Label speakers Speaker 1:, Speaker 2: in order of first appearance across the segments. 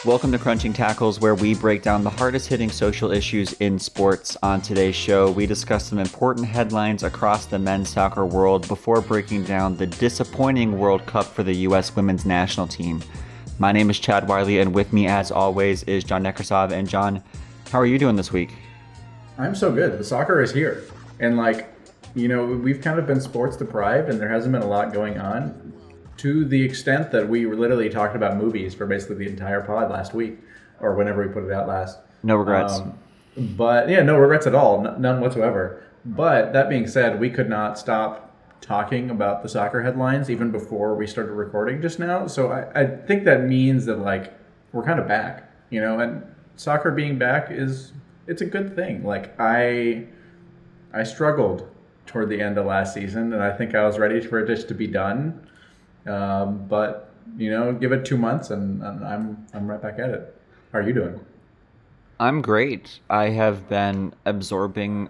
Speaker 1: Welcome to Crunching Tackles, where we break down the hardest hitting social issues in sports. On today's show, we discuss some important headlines across the men's soccer world before breaking down the disappointing World Cup for the U.S. women's national team. My name is Chad Wiley, and with me, as always, is John Nekrasov. And John, how are you doing this week?
Speaker 2: I'm so good. The soccer is here. And we've kind of been sports deprived and there hasn't been a lot going on to the extent that we literally talked about movies for basically the entire pod last week or whenever we put it out last.
Speaker 1: No regrets.
Speaker 2: But yeah, no regrets at all. None whatsoever. But that being said, we could not stop talking about the soccer headlines even before we started recording just now. So I think that means that we're kind of back, and soccer being back it's a good thing. I struggled toward the end of last season, and I think I was ready for it just to be done. But give it 2 months, and I'm right back at it. How are you doing?
Speaker 1: I'm great. I have been absorbing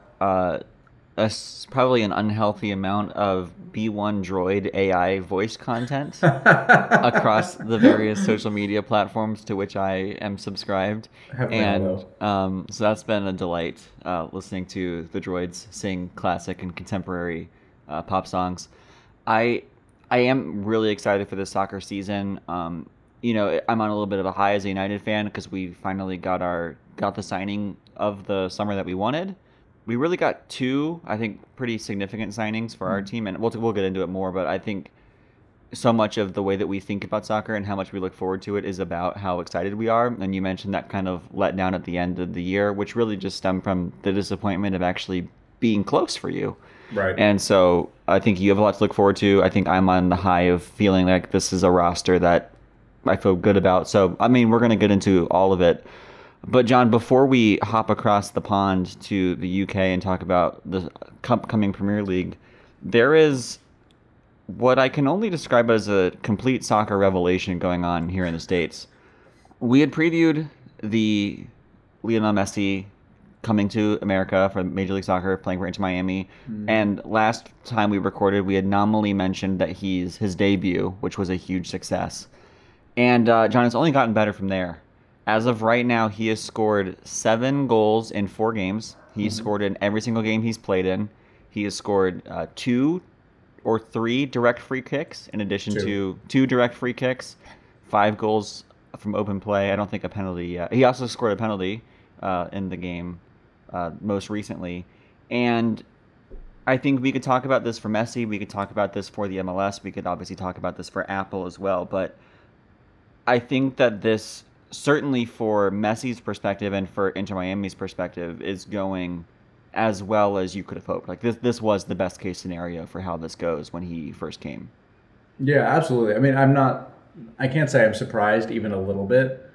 Speaker 1: probably an unhealthy amount of B1 Droid AI voice content across the various social media platforms to which I am subscribed. And so that's been a delight, listening to the droids sing classic and contemporary pop songs. I am really excited for this soccer season. I'm on a little bit of a high as a United fan because we finally got the signing of the summer that we wanted. We really got two, I think, pretty significant signings for our team, and we'll get into it more, but I think so much of the way that we think about soccer and how much we look forward to it is about how excited we are. And you mentioned that kind of let down at the end of the year, which really just stemmed from the disappointment of actually being close for you.
Speaker 2: Right.
Speaker 1: And so I think you have a lot to look forward to. I think I'm on the high of feeling like this is a roster that I feel good about. So, I mean, we're going to get into all of it. But John, before we hop across the pond to the UK and talk about the upcoming Premier League, there is what I can only describe as a complete soccer revelation going on here in the States. We had previewed the Lionel Messi coming to America for Major League Soccer, playing for Inter Miami. And last time we recorded, we had nominally mentioned that his debut, which was a huge success. And John, it's only gotten better from there. As of right now, he has scored 7 goals in 4 games. He's scored in every single game he's played in. He has scored 2 or 3 direct free kicks, in addition to 2 direct free kicks, 5 goals from open play. I don't think a penalty yet. He also scored a penalty in the game most recently. And I think we could talk about this for Messi. We could talk about this for the MLS. We could obviously talk about this for Apple as well. But I think that this, certainly for Messi's perspective and for Inter Miami's perspective, is going as well as you could have hoped. This was the best case scenario for how this goes when he first came.
Speaker 2: Yeah, absolutely. I mean, I can't say I'm surprised even a little bit,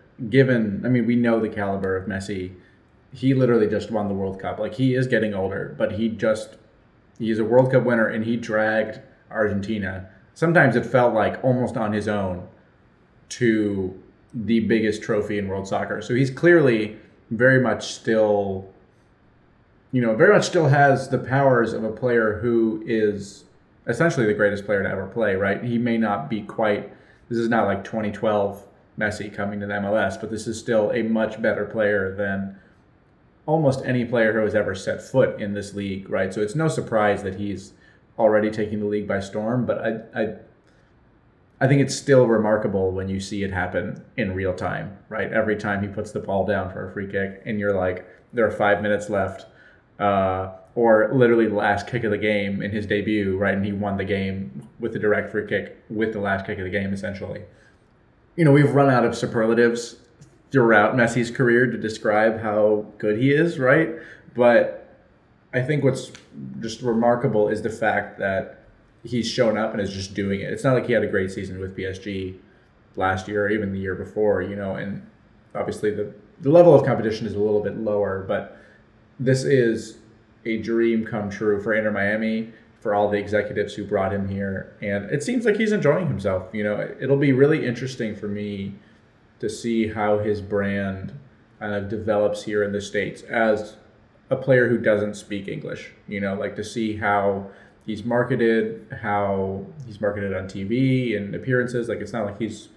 Speaker 2: we know the caliber of Messi. He literally just won the World Cup. He is getting older, but he's a World Cup winner, and he dragged Argentina. Sometimes it felt like almost on his own to the biggest trophy in world soccer. So he's clearly very much still has the powers of a player who is essentially the greatest player to ever play, right? He may not be this is not like 2012 Messi coming to the MLS, but this is still a much better player than almost any player who has ever set foot in this league, right? So it's no surprise that he's already taking the league by storm, but I think it's still remarkable when you see it happen in real time, right? Every time he puts the ball down for a free kick and you're like, there are 5 minutes left, or literally the last kick of the game in his debut, right? And he won the game with the direct free kick with the last kick of the game, essentially. We've run out of superlatives throughout Messi's career to describe how good he is, right? But I think what's just remarkable is the fact that he's shown up and is just doing it. It's not like he had a great season with PSG last year or even the year before, and obviously the level of competition is a little bit lower, but this is a dream come true for Inter Miami, for all the executives who brought him here. And it seems like he's enjoying himself. It'll be really interesting for me to see how his brand kind of develops here in the States as a player who doesn't speak English, to see how he's marketed on TV and appearances. It's not like he's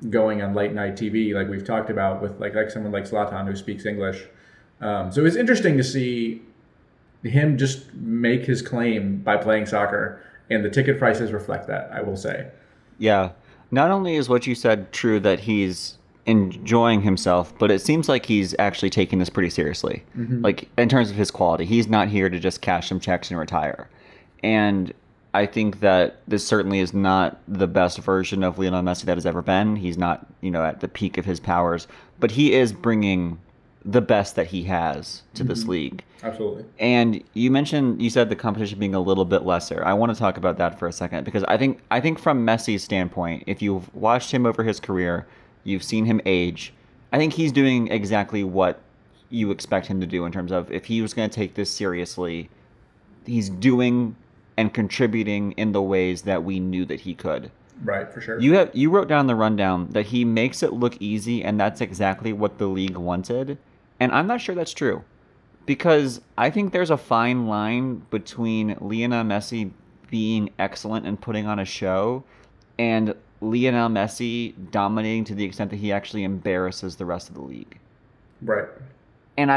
Speaker 2: going on late night TV, like we've talked about with like someone like Zlatan who speaks English. So it's interesting to see him just make his claim by playing soccer, and the ticket prices reflect that, I will say.
Speaker 1: Yeah. Not only is what you said true that he's enjoying himself, but it seems like he's actually taking this pretty seriously. Like in terms of his quality, he's not here to just cash some checks and retire. And I think that this certainly is not the best version of Lionel Messi that has ever been. He's not, at the peak of his powers, but he is bringing the best that he has to this league.
Speaker 2: Absolutely.
Speaker 1: And you said the competition being a little bit lesser. I want to talk about that for a second because I think from Messi's standpoint, if you've watched him over his career, you've seen him age, I think he's doing exactly what you expect him to do in terms of if he was going to take this seriously, he's doing and contributing in the ways that we knew that he could.
Speaker 2: Right, for sure.
Speaker 1: You wrote down the rundown that he makes it look easy, and that's exactly what the league wanted. And I'm not sure that's true, because I think there's a fine line between Lionel Messi being excellent and putting on a show, and Lionel Messi dominating to the extent that he actually embarrasses the rest of the league.
Speaker 2: Right.
Speaker 1: And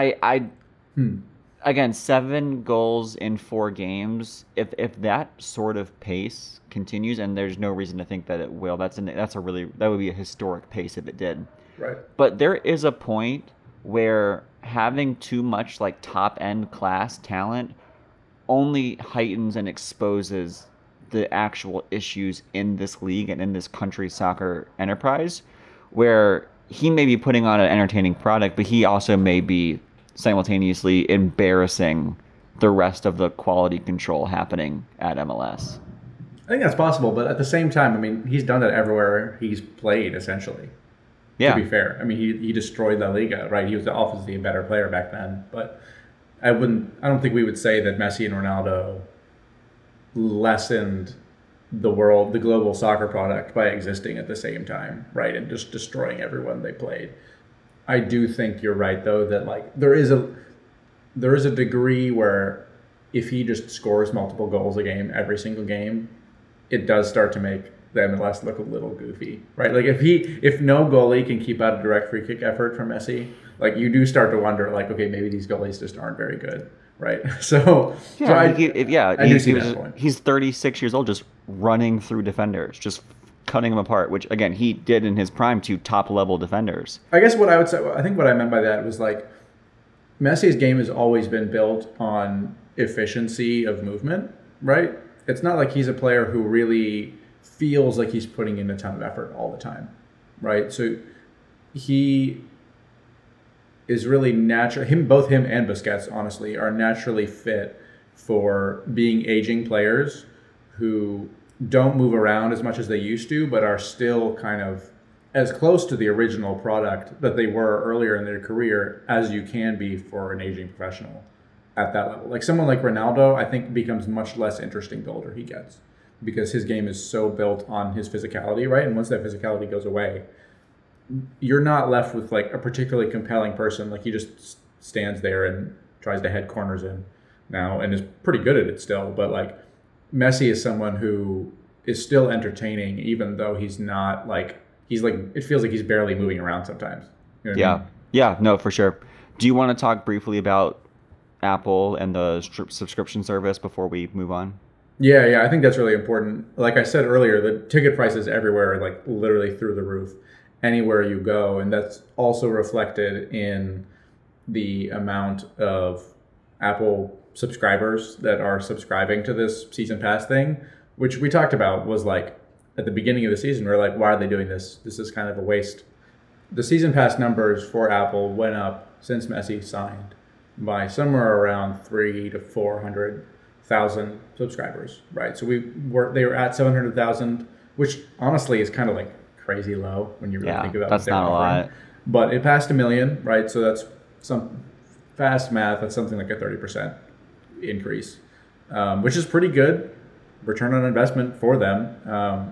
Speaker 1: again, 7 goals in 4 games. If that sort of pace continues, and there's no reason to think that it will, that would be a historic pace if it did.
Speaker 2: Right.
Speaker 1: But there is a point where having too much like top end class talent only heightens and exposes the actual issues in this league and in this country's soccer enterprise, where he may be putting on an entertaining product, but he also may be simultaneously embarrassing the rest of the quality control happening at MLS.
Speaker 2: I think that's possible, but at the same time, I mean, he's done that everywhere he's played, essentially.
Speaker 1: Yeah.
Speaker 2: To be fair, I mean, he destroyed La Liga, right? He was obviously a better player back then, but I don't think we would say that Messi and Ronaldo lessened the global soccer product by existing at the same time, right? And just destroying everyone they played. I do think you're right, though, that like there is a degree where if he just scores multiple goals a game every single game, it does start to make the MLS look a little goofy, right? Like if no goalie can keep out a direct free kick effort from Messi, like you do start to wonder, like, okay, maybe these goalies just aren't very good, right? I do see that point.
Speaker 1: He's 36 years old, just running through defenders, just cutting them apart, which again he did in his prime to top level defenders.
Speaker 2: I guess what I would say, I think what I meant by that was like Messi's game has always been built on efficiency of movement, right? It's not like he's a player who really feels like he's putting in a ton of effort all the time, right? So he is really natural. Both him and Busquets, honestly, are naturally fit for being aging players who don't move around as much as they used to, but are still kind of as close to the original product that they were earlier in their career as you can be for an aging professional at that level. Like someone like Ronaldo, I think becomes much less interesting the older he gets because his game is so built on his physicality, right? And once that physicality goes away, you're not left with like a particularly compelling person. Like he just stands there and tries to head corners in now and is pretty good at it still. But like Messi is someone who is still entertaining, even though he's not like, it feels like he's barely moving around sometimes. You know what I mean?
Speaker 1: Yeah, no, for sure. Do you want to talk briefly about Apple and the subscription service before we move on?
Speaker 2: Yeah, I think that's really important. Like I said earlier, the ticket prices everywhere are like literally through the roof anywhere you go. And that's also reflected in the amount of Apple subscribers that are subscribing to this season pass thing, which we talked about was like at the beginning of the season, we're like, why are they doing this? This is kind of a waste. The season pass numbers for Apple went up since Messi signed by somewhere around 300,000 to 400,000 subscribers, right? So they were at 700,000, which honestly is kind of like crazy low when you really think about
Speaker 1: that's
Speaker 2: what they're
Speaker 1: not
Speaker 2: offering.
Speaker 1: A lot.
Speaker 2: But it passed 1 million, right? So that's some fast math. That's something like a 30% increase, which is pretty good return on investment for them.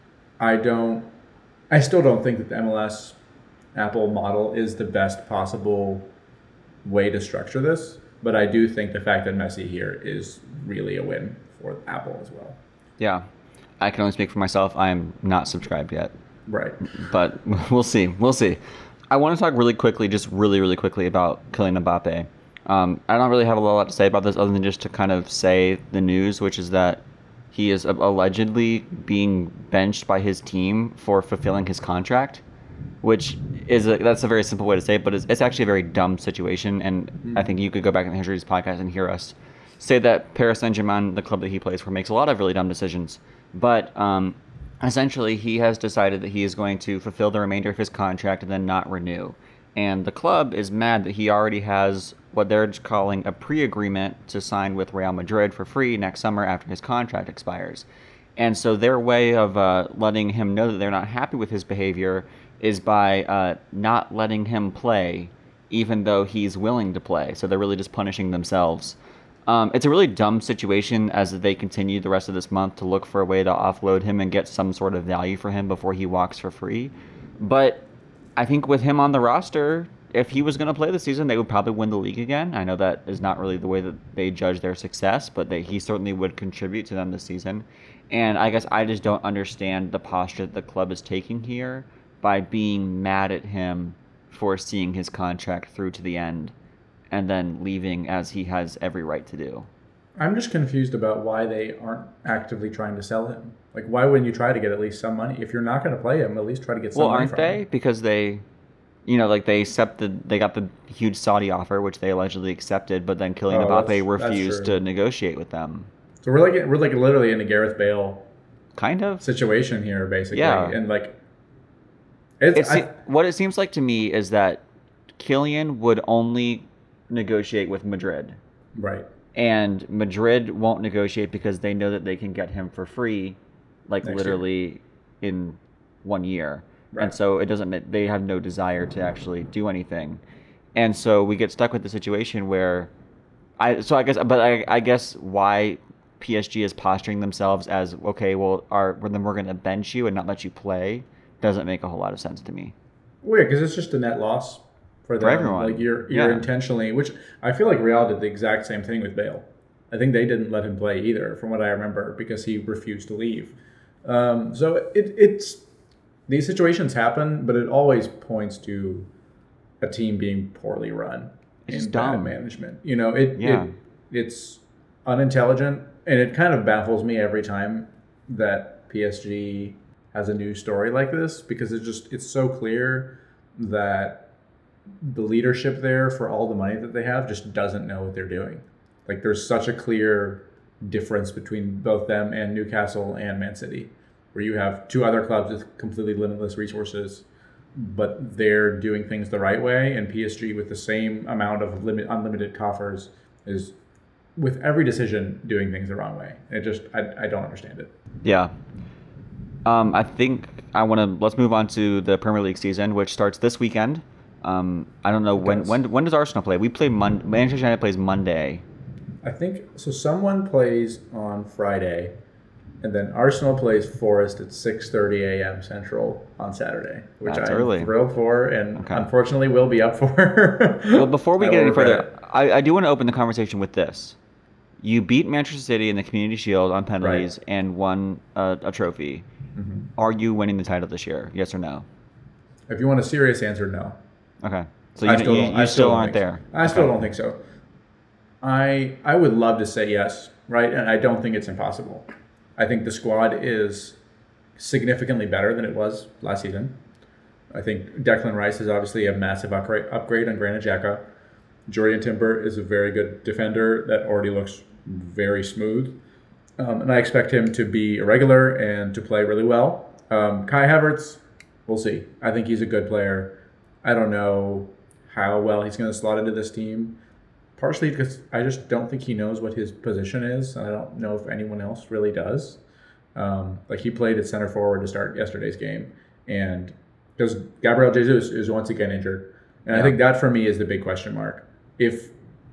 Speaker 2: I still don't think that the MLS Apple model is the best possible way to structure this, but I do think the fact that Messi here is really a win. for Apple as well.
Speaker 1: Yeah. I can only speak for myself. I am not subscribed yet.
Speaker 2: Right.
Speaker 1: but we'll see. We'll see. I want to talk really quickly, just really, really quickly about Kylian Mbappe. I don't really have a lot to say about this other than just to kind of say the news, which is that he is allegedly being benched by his team for fulfilling his contract, which that's a very simple way to say it, but it's actually a very dumb situation. And I think you could go back in the History's podcast and hear us say that Paris Saint-Germain, the club that he plays for, makes a lot of really dumb decisions. But essentially, he has decided that he is going to fulfill the remainder of his contract and then not renew. And the club is mad that he already has what they're calling a pre-agreement to sign with Real Madrid for free next summer after his contract expires. And so their way of letting him know that they're not happy with his behavior is by not letting him play, even though he's willing to play. So they're really just punishing themselves. It's a really dumb situation as they continue the rest of this month to look for a way to offload him and get some sort of value for him before he walks for free. But I think with him on the roster, if he was going to play the season, they would probably win the league again. I know that is not really the way that they judge their success, but he certainly would contribute to them this season. And I guess I just don't understand the posture that the club is taking here by being mad at him for seeing his contract through to the end and then leaving as he has every right to do.
Speaker 2: I'm just confused about why they aren't actively trying to sell him. Like, why wouldn't you try to get at least some money? If you're not going to play him, at least try to get some money from him.
Speaker 1: Well, aren't they? Because they got the huge Saudi offer, which they allegedly accepted, but then Kylian Mbappe refused to negotiate with them.
Speaker 2: So we're like literally in a Gareth Bale
Speaker 1: kind of
Speaker 2: situation here, basically.
Speaker 1: Yeah.
Speaker 2: And like,
Speaker 1: what it seems like to me is that Kylian would only negotiate with Madrid.
Speaker 2: Right.
Speaker 1: And Madrid won't negotiate because they know that they can get him for free, like next literally year. In 1 year. Right. And so they have no desire to actually do anything. And so we get stuck with the situation where I guess why PSG is posturing themselves as, okay, well, then we're going to bench you and not let you play doesn't make a whole lot of sense to me.
Speaker 2: Weird, because it's just a net loss for them.
Speaker 1: For everyone.
Speaker 2: Like you're intentionally, which I feel like Real did the exact same thing with Bale. I think they didn't let him play either, from what I remember, because he refused to leave. So it's these situations happen, but it always points to a team being poorly run in bad management. You know, it's unintelligent, and it kind of baffles me every time that PSG has a new story like this, because it's so clear that the leadership there for all the money that they have just doesn't know what they're doing. Like, there's such a clear difference between both them and Newcastle and Man City, where you have two other clubs with completely limitless resources, but they're doing things the right way, and PSG with the same amount of unlimited coffers is, with every decision, doing things the wrong way. I don't understand it.
Speaker 1: Yeah. I think let's move on to the Premier League season, which starts this weekend. I don't know when does Arsenal play? We play Manchester United plays Monday.
Speaker 2: I think so. Someone plays on Friday, and then Arsenal plays Forest at 6:30 a.m. Central on Saturday, which I'm thrilled for, and unfortunately will be up for.
Speaker 1: Well, before we get any further, I do want to open the conversation with this. You beat Manchester City in the Community Shield on penalties and won a trophy. Mm-hmm. Are you winning the title this year? Yes or no?
Speaker 2: If you want a serious answer, no.
Speaker 1: Okay. So you still aren't there.
Speaker 2: I still don't think so. I would love to say yes, right? And I don't think it's impossible. I think the squad is significantly better than it was last season. I think Declan Rice is obviously a massive upgrade on Granit Xhaka. Jordan Timber is a very good defender that already looks very smooth. And I expect him to be a regular and to play really well. Kai Havertz, we'll see. I think he's a good player. I don't know how well he's going to slot into this team, partially because I just don't think he knows what his position is. I don't know if anyone else really does. Like, he played at center forward to start yesterday's game, and because Gabriel Jesus is once again injured. And I think that for me is the big question mark. If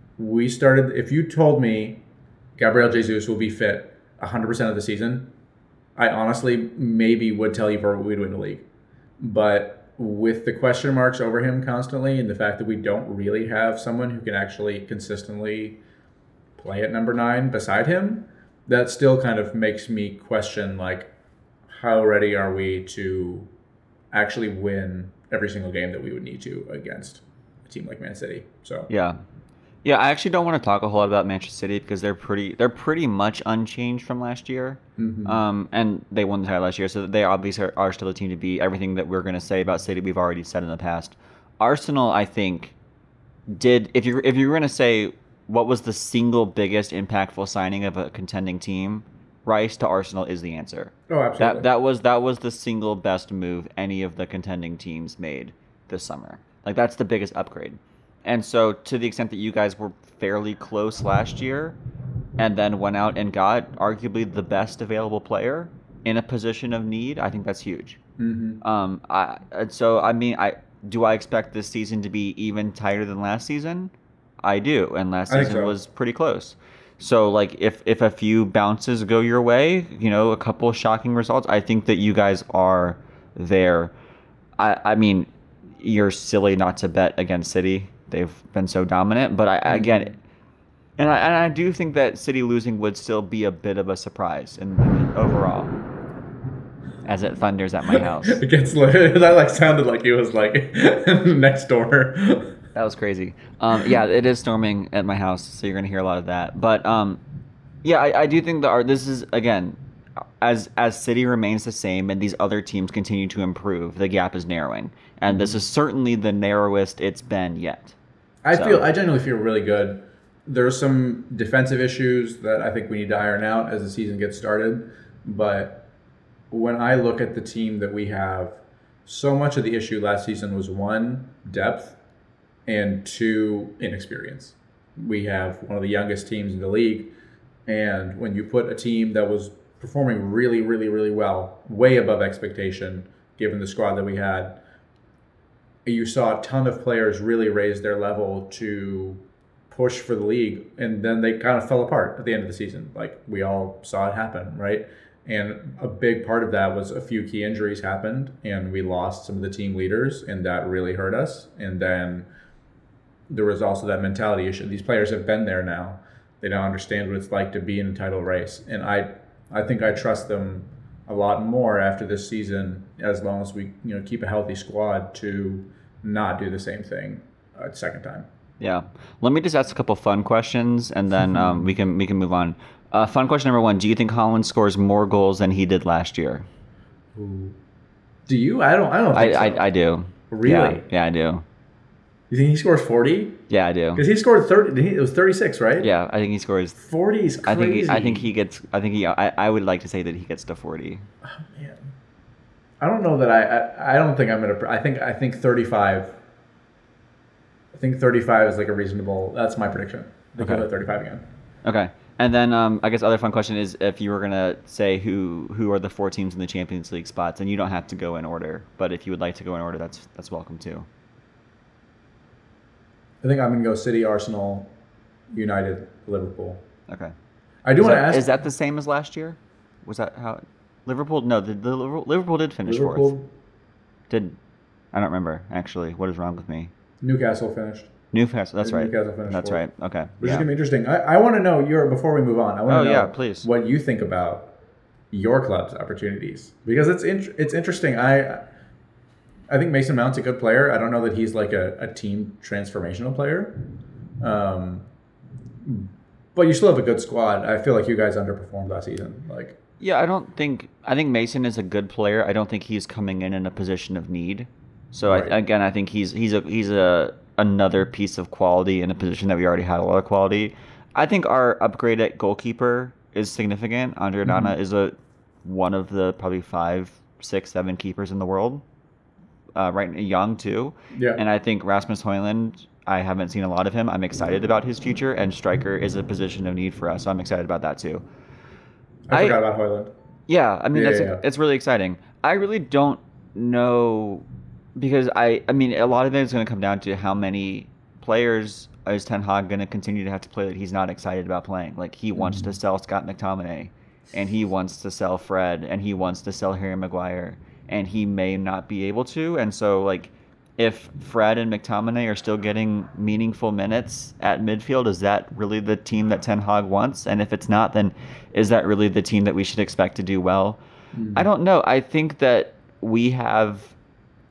Speaker 2: you told me Gabriel Jesus will be fit 100% of the season, I honestly maybe would tell you we'd win the league. But with the question marks over him constantly, and the fact that we don't really have someone who can actually consistently play at number 9 beside him, that still kind of makes me question, like, how ready are we to actually win every single game that we would need to against a team like Man City. So
Speaker 1: Yeah. Yeah, I actually don't want to talk a whole lot about Manchester City because they're pretty much unchanged from last year. And they won the title last year, so they obviously are still a team to beat. Everything that we're going to say about City, we've already said in the past. Arsenal, I think, did if you were going to say what was the single biggest impactful signing of a contending team, Rice to Arsenal is the answer.
Speaker 2: oh, absolutely.
Speaker 1: That was the single best move any of the contending teams made this summer. Like that's the biggest upgrade. And so to the extent that you guys were fairly close last year and then went out and got arguably the best available player in a position of need, I think that's huge. I expect this season to be even tighter than last season? I do, and last
Speaker 2: I think
Speaker 1: season
Speaker 2: so.
Speaker 1: was pretty close. So like if a few bounces go your way, a couple shocking results, I think that you guys are there. I mean, you're silly not to bet against City. They've been so dominant, but I get it. And I do think that City losing would still be a bit of a surprise in overall, as it thunders at my house.
Speaker 2: Against that like sounded like he was like next door.
Speaker 1: That was crazy. Yeah, it is storming at my house, so you're gonna hear a lot of that. But yeah, I do think this is again, as City remains the same and these other teams continue to improve, the gap is narrowing, and this is certainly the narrowest it's been yet.
Speaker 2: I genuinely feel really good. There's some defensive issues that I think we need to iron out as the season gets started. But when I look at the team that we have, so much of the issue last season was one, depth, and two, inexperience. We have one of the youngest teams in the league. And when you put a team that was performing really, really, really well, way above expectation, given the squad that we had, you saw a ton of players really raise their level to push for the league, and then they kind of fell apart at the end of the season. Like we all saw it happen, right? And a big part of that was a few key injuries happened, and we lost some of the team leaders, and that really hurt us. And then there was also that mentality issue. These players have been there now. They don't understand what it's like to be in a title race. And I think I trust them a lot more after this season, as long as we keep a healthy squad, to not do the same thing a second time.
Speaker 1: Yeah. Let me just ask a couple fun questions, and then we can move on. Fun question number one: do you think Haaland scores more goals than he did last year?
Speaker 2: Ooh. Do you? I don't think so.
Speaker 1: I do.
Speaker 2: Really?
Speaker 1: Yeah, I do.
Speaker 2: You think he scores 40?
Speaker 1: Yeah, I do.
Speaker 2: Because he scored 30. It was 36, right?
Speaker 1: Yeah, I think he scores
Speaker 2: 40 is crazy.
Speaker 1: I would like to say that he gets to 40.
Speaker 2: Oh, man. I don't know that I don't think I'm going to. I think 35. I think 35 is like a reasonable. That's my prediction. I think he'll hit 35 again.
Speaker 1: Okay. And then I guess other fun question is if you were going to say who are the four teams in the Champions League spots, and you don't have to go in order, but if you would like to go in order, that's welcome too.
Speaker 2: I think I'm going to go City, Arsenal, United, Liverpool.
Speaker 1: Okay.
Speaker 2: I do want to ask.
Speaker 1: Is that the same as last year? Was that how Liverpool? No, Liverpool did finish fourth. I don't remember actually. What is wrong with me?
Speaker 2: Newcastle finished.
Speaker 1: Newcastle. That's right.
Speaker 2: Newcastle finished
Speaker 1: That's
Speaker 2: fourth.
Speaker 1: right. Okay.
Speaker 2: Which is going to be interesting. I want to know before we move on. I want to know
Speaker 1: please.
Speaker 2: What you think about your club's opportunities, because it's interesting. I think Mason Mount's a good player. I don't know that he's like a team transformational player. But you still have a good squad. I feel like you guys underperformed last season.
Speaker 1: Yeah, I think Mason is a good player. I don't think he's coming in a position of need. So
Speaker 2: Right.
Speaker 1: I think he's another piece of quality in a position that we already had a lot of quality. I think our upgrade at goalkeeper is significant. Andre Onana is one of the probably 5, 6, 7 keepers in the world. Right, young too.
Speaker 2: Yeah.
Speaker 1: And I think Rasmus Højlund, I haven't seen a lot of him. I'm excited about his future, and striker is a position of need for us. So I'm excited about that too.
Speaker 2: I forgot about Højlund.
Speaker 1: Yeah, I mean
Speaker 2: Yeah.
Speaker 1: it's really exciting. I really don't know, because I mean a lot of it is going to come down to how many players is Ten Hag going to continue to have to play that he's not excited about playing. Like he wants to sell Scott McTominay, and he wants to sell Fred, and he wants to sell Harry Maguire, and he may not be able to. And so like if Fred and McTominay are still getting meaningful minutes at midfield, is that really the team that Ten Hag wants? And if it's not, then is that really the team that we should expect to do well? I don't know. I think that we have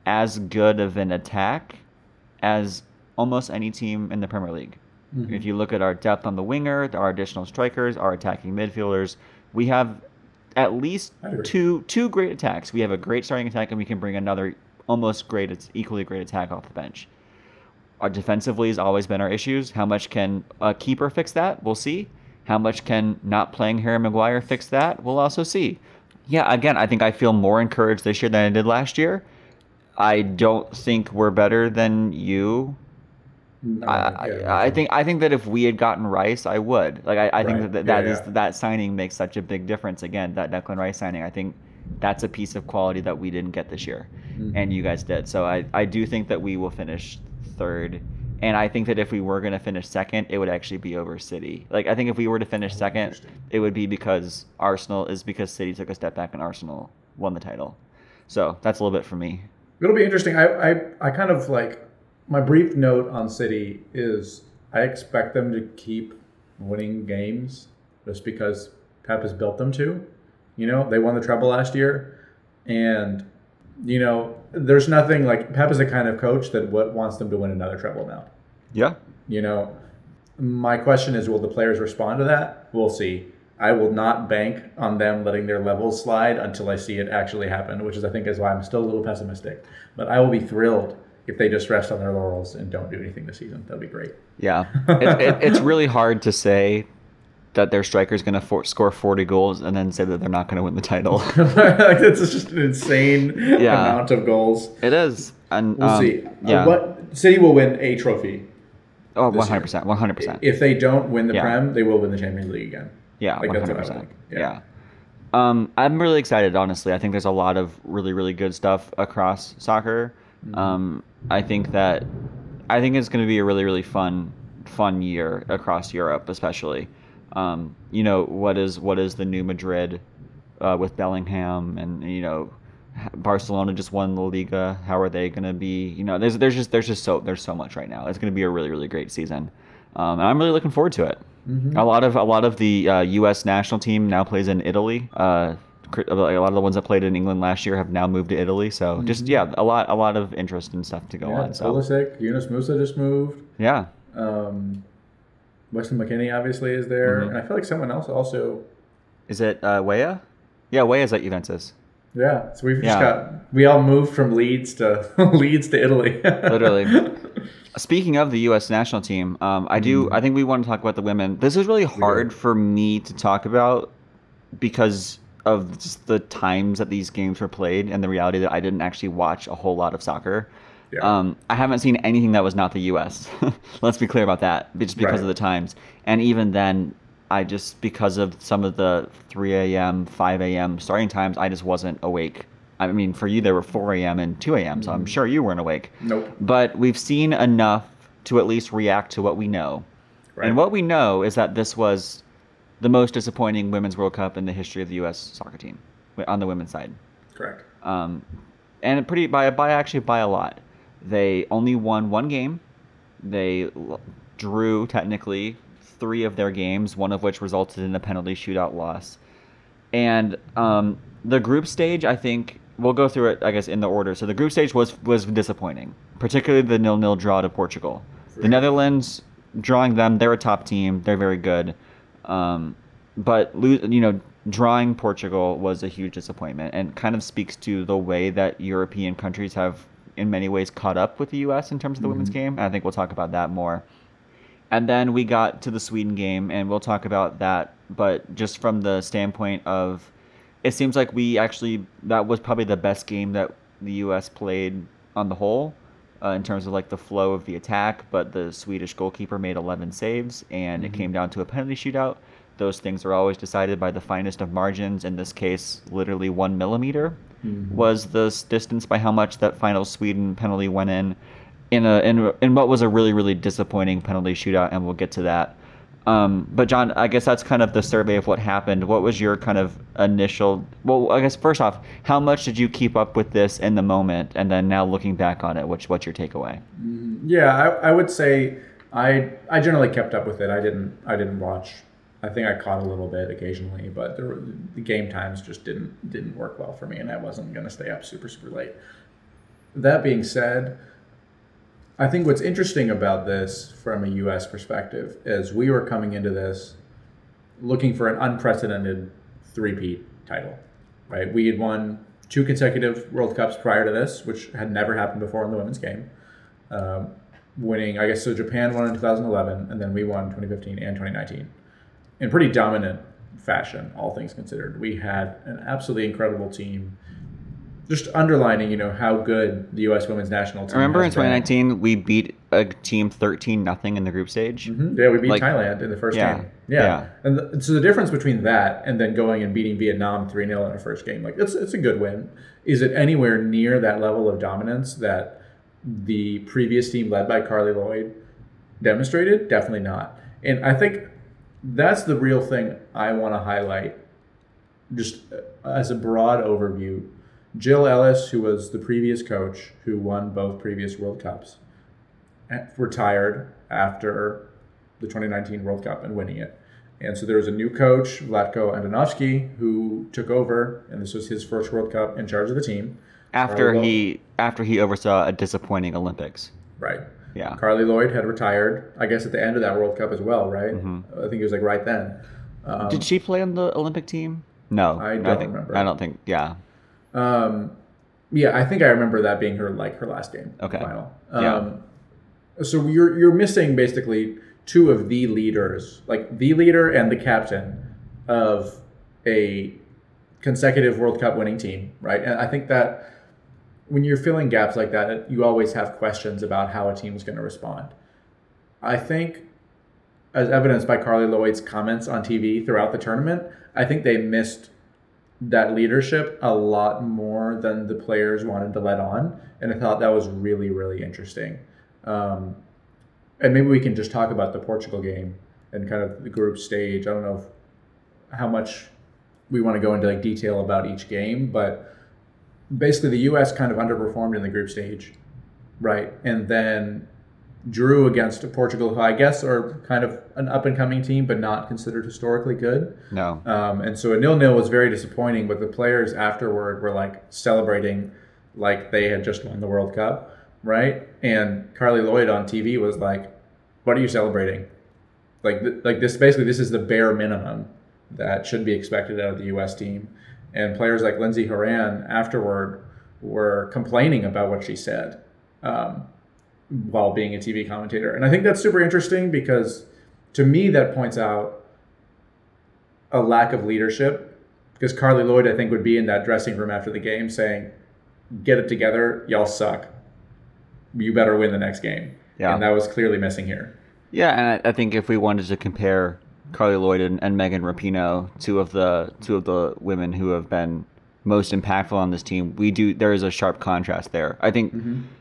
Speaker 1: as good of an attack as almost any team in the Premier League.
Speaker 2: Mm-hmm.
Speaker 1: If you look at our depth on the winger, our additional strikers, our attacking midfielders, we have at least two great attacks. We have a great starting attack, and we can bring another almost great, equally great attack off the bench. Our defensively has always been our issues. How much can a keeper fix that? We'll see. How much can not playing Harry Maguire fix that? We'll also see. Yeah, again, I think I feel more encouraged this year than I did last year. I don't think we're better than you.
Speaker 2: No,
Speaker 1: I think that if we had gotten Rice, I would. Like I think that signing makes such a big difference. Again, that Declan Rice signing, I think that's a piece of quality that we didn't get this year, and you guys did. So I do think that we will finish third, and I think that if we were going to finish second, it would actually be over City. Like I think if we were to finish second, it would be because City took a step back and Arsenal won the title. So that's a little bit for me.
Speaker 2: It'll be interesting. I kind of like. My brief note on City is I expect them to keep winning games just because Pep has built them to. You know, they won the treble last year, and you know, there's nothing like Pep is the kind of coach that wants them to win another treble now.
Speaker 1: Yeah.
Speaker 2: You know, my question is, will the players respond to that? We'll see. I will not bank on them letting their levels slide until I see it actually happen, which is I think is why I'm still a little pessimistic. But I will be thrilled if they just rest on their laurels and don't do anything this season. That'd be great.
Speaker 1: Yeah. It's really hard to say that their striker's going to score 40 goals and then say that they're not going to win the title.
Speaker 2: Like, that's just an insane amount of goals.
Speaker 1: It is. And
Speaker 2: we'll see.
Speaker 1: Yeah.
Speaker 2: City will win a trophy.
Speaker 1: Oh, 100%. 100%.
Speaker 2: If they don't win the Prem, they will win the Champions League again.
Speaker 1: Yeah, like 100%. Yeah. I'm really excited, honestly. I think there's a lot of really, really good stuff across soccer. I think it's going to be a really, really fun year across Europe, especially. You know, what is the new Madrid with Bellingham, and you know, Barcelona just won La Liga. How are they going to be? You know, there's so much right now. It's going to be a really, really great season, and I'm really looking forward to it. A lot of the U.S. national team now plays in Italy. A lot of the ones that played in England last year have now moved to Italy. So just a lot of interest and stuff to go on. So
Speaker 2: Pulisic, Yunus Musa just moved.
Speaker 1: Yeah.
Speaker 2: Weston McKennie obviously is there, and I feel like someone else also.
Speaker 1: Is it Weah? Yeah, Weah's at Juventus.
Speaker 2: Yeah, so we all moved from Leeds to Italy.
Speaker 1: Literally. Speaking of the U.S. national team, I think we want to talk about the women. This is really hard for me to talk about because of just the times that these games were played and the reality that I didn't actually watch a whole lot of soccer. Yeah. I haven't seen anything that was not the U.S. Let's be clear about that, just because of the times. And even then, because of some of the 3 a.m., 5 a.m. starting times, I just wasn't awake. I mean, for you, there were 4 a.m. and 2 a.m., so I'm sure you weren't awake.
Speaker 2: Nope.
Speaker 1: But we've seen enough to at least react to what we know. Right. And what we know is that this was the most disappointing Women's World Cup in the history of the U.S. soccer team on the women's side.
Speaker 2: Correct.
Speaker 1: And by a lot. They only won one game. They drew technically 3 of their games, one of which resulted in a penalty shootout loss. And the group stage, I think, we'll go through it, I guess, in the order. So the group stage was disappointing, particularly the 0-0 draw to Portugal. The Netherlands, drawing them, they're a top team. They're very good. But drawing Portugal was a huge disappointment and kind of speaks to the way that European countries have, in many ways, caught up with the U.S. in terms of the women's game. And I think we'll talk about that more. And then we got to the Sweden game, and we'll talk about that. But just from the standpoint of, it seems like that was probably the best game that the U.S. played on the whole, in terms of like the flow of the attack. But the Swedish goalkeeper made 11 saves, and it came down to a penalty shootout. Those things are always decided by the finest of margins. In this case, literally 1 millimeter was the distance by how much that final Sweden penalty went in what was a really, really disappointing penalty shootout, and we'll get to that. But John, I guess that's kind of the survey of what happened. What was your kind of initial? Well, I guess first off, how much did you keep up with this in the moment, and then now looking back on it, what's your takeaway?
Speaker 2: Yeah, I would say I generally kept up with it. I didn't watch. I think I caught a little bit occasionally, but the game times just didn't work well for me, and I wasn't going to stay up super, super late. That being said, I think what's interesting about this from a U.S. perspective is we were coming into this looking for an unprecedented three-peat title, right? We had won 2 consecutive World Cups prior to this, which had never happened before in the women's game. Winning, I guess, so Japan won in 2011, and then we won 2015 and 2019 in pretty dominant fashion, all things considered. We had an absolutely incredible team. Just underlining, how good the U.S. women's national team.
Speaker 1: Remember in
Speaker 2: has been.
Speaker 1: 2019 we beat a team 13-0 in the group stage.
Speaker 2: Mm-hmm. Yeah, we beat Thailand in the first game. Yeah. And so the difference between that and then going and beating Vietnam 3-0 in our first game, it's a good win. Is it anywhere near that level of dominance that the previous team led by Carly Lloyd demonstrated? Definitely not. And I think that's the real thing I want to highlight, just as a broad overview. Jill Ellis, who was the previous coach who won both previous World Cups, retired after the 2019 World Cup and winning it. And so there was a new coach, Vlatko Andonovski, who took over, and this was his first World Cup in charge of the team.
Speaker 1: After he oversaw a disappointing Olympics.
Speaker 2: Right.
Speaker 1: Yeah.
Speaker 2: Carly Lloyd had retired, I guess, at the end of that World Cup as well, right? Mm-hmm. I think it was right then.
Speaker 1: Did she play on the Olympic team? No.
Speaker 2: I don't remember.
Speaker 1: I don't think, yeah.
Speaker 2: I think I remember that being her last game.
Speaker 1: Okay.
Speaker 2: Final.
Speaker 1: Yeah.
Speaker 2: So you're missing basically two of the leaders, like the leader and the captain of a consecutive World Cup winning team, right? And I think that when you're filling gaps like that, you always have questions about how a team is going to respond. I think, as evidenced by Carly Lloyd's comments on TV throughout the tournament, I think they missed that leadership a lot more than the players wanted to let on. And I thought that was really, really interesting. And maybe we can just talk about the Portugal game and kind of the group stage. I don't know how much we want to go into detail about each game, but basically the U.S. kind of underperformed in the group stage, right? And then drew against Portugal, who I guess are kind of an up-and-coming team, but not considered historically good.
Speaker 1: No.
Speaker 2: And so a 0-0 was very disappointing, but the players afterward were celebrating like they had just won the World Cup, right? And Carly Lloyd on TV was like, "What are you celebrating? This basically this is the bare minimum that should be expected out of the U.S. team." And players like Lindsey Horan afterward were complaining about what she said. While being a TV commentator. And I think that's super interesting because to me that points out a lack of leadership, because Carly Lloyd, I think, would be in that dressing room after the game saying, "Get it together, y'all suck. You better win the next game." Yeah. And that was clearly missing here.
Speaker 1: Yeah, and I think if we wanted to compare Carly Lloyd and Megan Rapinoe, two of the women who have been most impactful on this team, there is a sharp contrast there. I think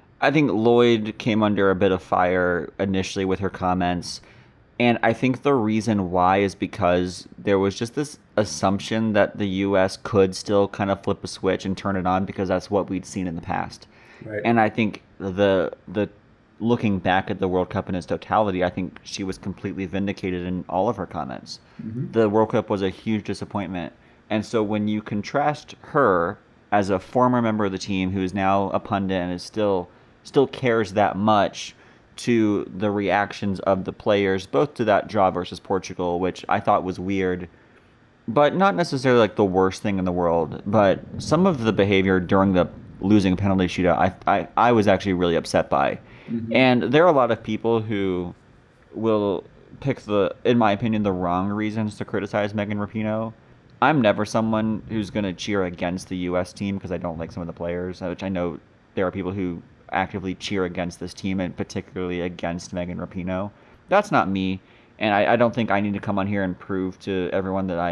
Speaker 1: Lloyd came under a bit of fire initially with her comments, and I think the reason why is because there was just this assumption that the U.S. could still kind of flip a switch and turn it on because that's what we'd seen in the past.
Speaker 2: Right.
Speaker 1: And I think the looking back at the World Cup in its totality, I think she was completely vindicated in all of her comments. Mm-hmm. The World Cup was a huge disappointment, and so when you contrast her as a former member of the team who is now a pundit and is still cares that much to the reactions of the players, both to that draw versus Portugal, which I thought was weird, but not necessarily the worst thing in the world. But some of the behavior during the losing penalty shootout, I was actually really upset by. Mm-hmm. And there are a lot of people who will pick in my opinion, the wrong reasons to criticize Megan Rapinoe. I'm never someone who's going to cheer against the U.S. team because I don't like some of the players, which I know there are people who actively cheer against this team and particularly against Megan Rapinoe. That's not me, and I don't think I need to come on here and prove to everyone that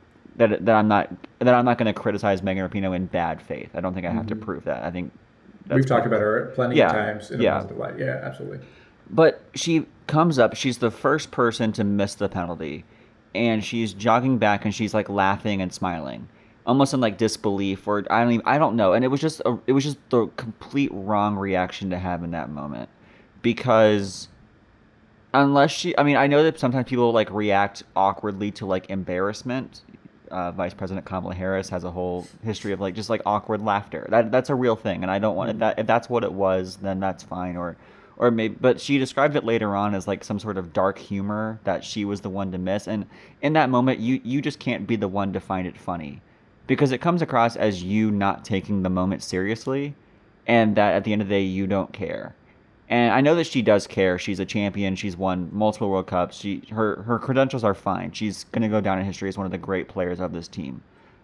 Speaker 1: I'm not going to criticize Megan Rapinoe in bad faith. I don't think I have to prove that. I think
Speaker 2: we've talked about her plenty of times in a positive light. Yeah, absolutely.
Speaker 1: But she comes up. She's the first person to miss the penalty, and she's jogging back and she's laughing and smiling, almost in disbelief, or I don't know. And it was just the complete wrong reaction to have in that moment, because unless I know that sometimes people react awkwardly to embarrassment, Vice President Kamala Harris has a whole history of like just like awkward laughter. That's a real thing, and I don't want that. If that's what it was, then that's fine. Or maybe, but she described it later on as like some sort of dark humor that she was the one to miss. And in that moment, you just can't be the one to find it funny, because it comes across as you not taking the moment seriously, and that at the end of the day you don't care. And I know that she does care. She's a champion. She's won multiple World Cups. Her credentials are fine. She's going to go down in history as one of the great players of this team.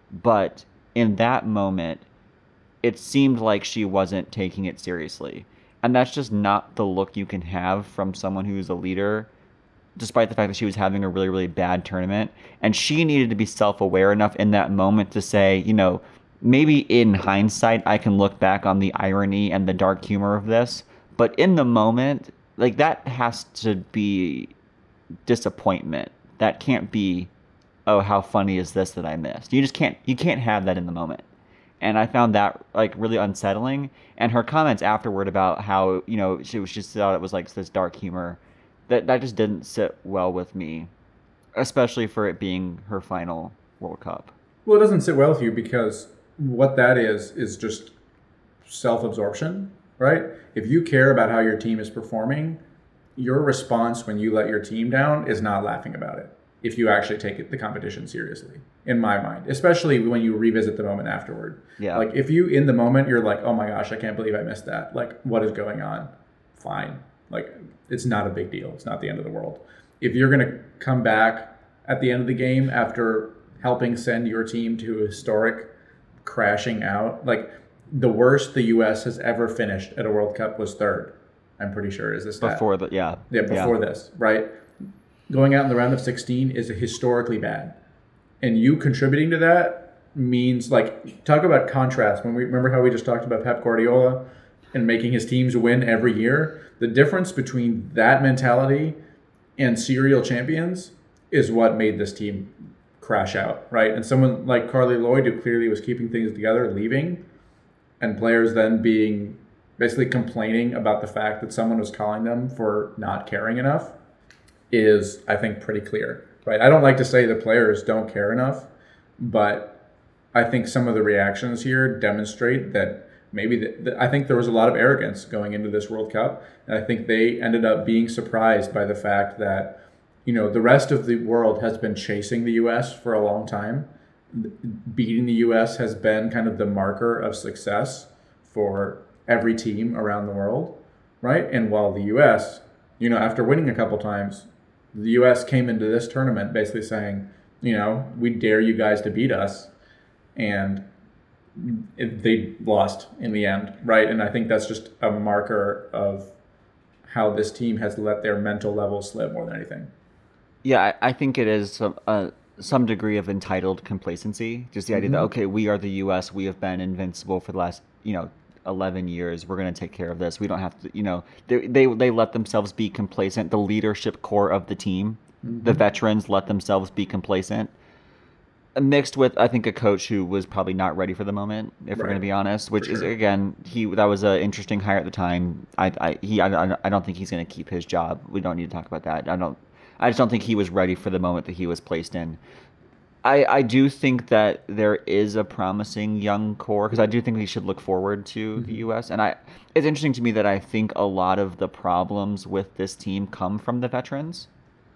Speaker 1: But in that moment, it seemed like she wasn't taking it seriously. And that's just not the look you can have from someone who's a leader, despite the fact that she was having a really, really bad tournament. And she needed to be self-aware enough in that moment to say, maybe in hindsight, I can look back on the irony and the dark humor of this. But in the moment, like, that has to be disappointment. That can't be, oh, how funny is this that I missed? You can't have that in the moment. And I found that like really unsettling. And her comments afterward about how, she just thought it was like this dark humor, that just didn't sit well with me, especially for it being her final World Cup.
Speaker 2: Well, it doesn't sit well with you because what that is just self-absorption, right? If you care about how your team is performing, your response when you let your team down is not laughing about it. If you actually take the competition seriously, in my mind, especially when you revisit the moment afterward.
Speaker 1: Yeah.
Speaker 2: Like if you, in the moment, you're like, oh my gosh, I can't believe I missed that. Like, what is going on? Fine. Like, it's not a big deal. It's not the end of the world. If you're going to come back at the end of the game after helping send your team to a historic crashing out, like the worst the U.S. has ever finished at a World Cup was third. I'm pretty sure is this
Speaker 1: before
Speaker 2: this, right? Going out in the round of 16 is historically bad, and you contributing to that means, like, talk about contrast. When we remember how we just talked about Pep Guardiola and making his teams win every year, the difference between that mentality and serial champions is what made this team crash out, right? And someone like Carly Lloyd, who clearly was keeping things together, leaving, and players then being basically complaining about the fact that someone was calling them for not caring enough is, I think, pretty clear, right? I don't like to say the players don't care enough, but I think some of the reactions here demonstrate that maybe I think there was a lot of arrogance going into this World Cup, and I think they ended up being surprised by the fact that, the rest of the world has been chasing the U.S. for a long time. Beating the U.S. has been kind of the marker of success for every team around the world, right? And while the U.S., after winning a couple times, the U.S. came into this tournament basically saying, we dare you guys to beat us, and they lost in the end, right? And I think that's just a marker of how this team has let their mental level slip more than anything.
Speaker 1: Yeah, I think it is some degree of entitled complacency. Just the idea that, okay, we are the U.S., we have been invincible for the last, 11 years. We're going to take care of this. We don't have to, they let themselves be complacent. The leadership core of the team, the veterans let themselves be complacent. Mixed with, I think, a coach who was probably not ready for the moment, if we're going to be honest, which is, again, that was an interesting hire at the time. I don't think he's going to keep his job. We don't need to talk about that. I just don't think he was ready for the moment that he was placed in. I do think that there is a promising young core, because I do think we should look forward to the U.S. And it's interesting to me that I think a lot of the problems with this team come from the veterans.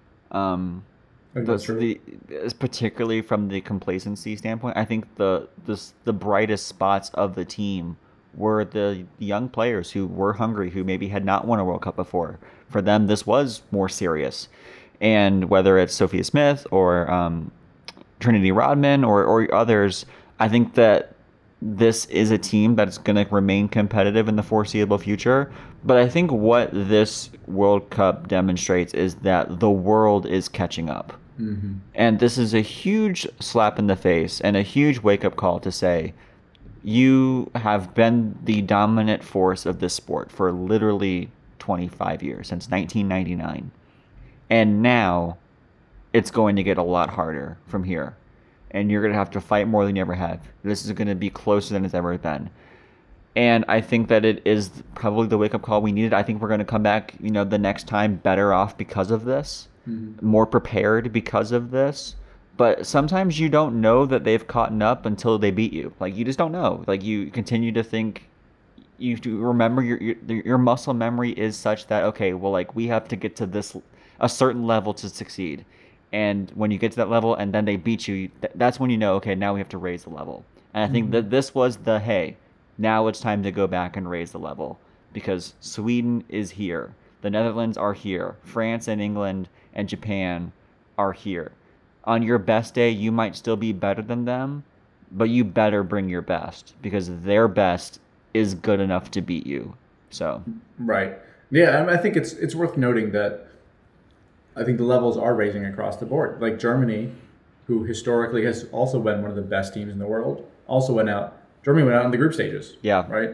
Speaker 1: Particularly from the complacency standpoint. I think the brightest spots of the team were the young players who were hungry, who maybe had not won a World Cup before. For them, this was more serious. And whether it's Sophia Smith or Trinity Rodman or others, I think that this is a team that's going to remain competitive in the foreseeable future. But I think what this World Cup demonstrates is that the world is catching up. Mm-hmm. And this is a huge slap in the face and a huge wake-up call to say, you have been the dominant force of this sport for literally 25 years, since 1999. And now it's going to get a lot harder from here. And you're going to have to fight more than you ever have. This is going to be closer than it's ever been. And I think that it is probably the wake-up call we needed. I think we're going to come back, the next time better off because of this, more prepared because of this. But sometimes you don't know that they've caught up until they beat you. Like you just don't know. Like you continue to think you do remember your muscle memory is such that okay, well like we have to get to this a certain level to succeed. And when you get to that level and then they beat you, that's when you know okay, now we have to raise the level. And I think that this was the hey, now it's time to go back and raise the level because Sweden is here. The Netherlands are here. France and England and Japan are here. On your best day, you might still be better than them, but you better bring your best because their best is good enough to beat you. So,
Speaker 2: Right. Yeah, I think it's worth noting that I think the levels are raising across the board. Like Germany, who historically has also been one of the best teams in the world, also went out. Germany went out in the group stages.
Speaker 1: yeah.
Speaker 2: Right.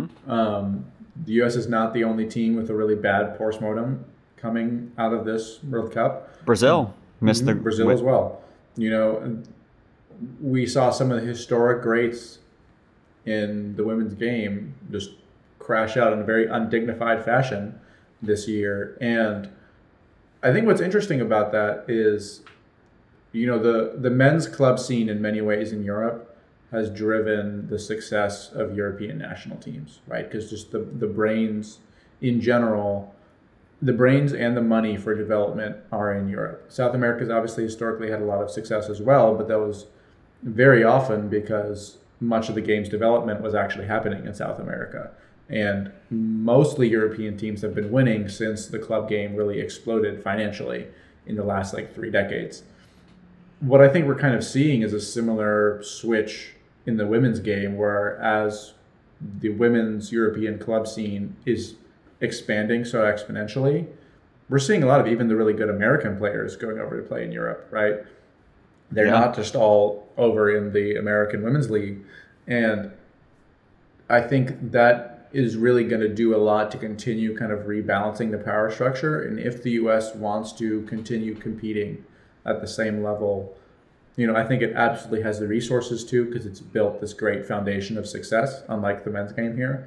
Speaker 2: The U.S. is not the only team with a really bad postmortem coming out of this World Cup.
Speaker 1: Brazil missed the
Speaker 2: Brazil as well. You know, we saw some of the historic greats in the women's game just crash out in a very undignified fashion this year. And I think what's interesting about that is, you know, the men's club scene in many ways in Europe has driven the success of European national teams, right? Because just the brains in general, the brains and the money for development are in Europe. South America's obviously historically had a lot of success as well, but that was very often because much of the game's development was actually happening in South America. And mostly European teams have been winning since the club game really exploded financially in the last like 3 decades. What I think we're kind of seeing is a similar switch in the women's game, where as the women's European club scene is expanding so exponentially, we're seeing a lot of even the really good American players going over to play in Europe, right? They're not just all over in the American Women's League. And I think that is really going to do a lot to continue kind of rebalancing the power structure. And if the U.S. wants to continue competing at the same level, you know, I think it absolutely has the resources to, because it's built this great foundation of success, unlike the men's game here.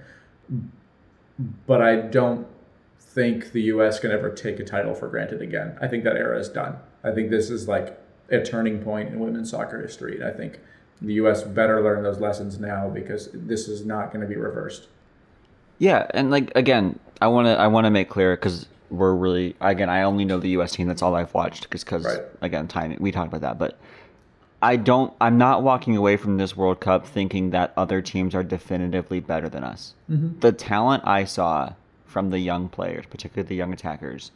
Speaker 2: But I don't think the U.S. can ever take a title for granted again. I think that era is done. I think this is like a turning point in women's soccer history. And I think the U.S. better learn those lessons now, because this is not going to be reversed.
Speaker 1: Yeah, and like again, I want to make clear because we're really again I only know the U.S. team. That's all I've watched because
Speaker 2: Right.
Speaker 1: again timing. We talked about that, but I'm not walking away from this World Cup thinking that other teams are definitively better than us. The talent I saw from the young players, particularly the young attackers,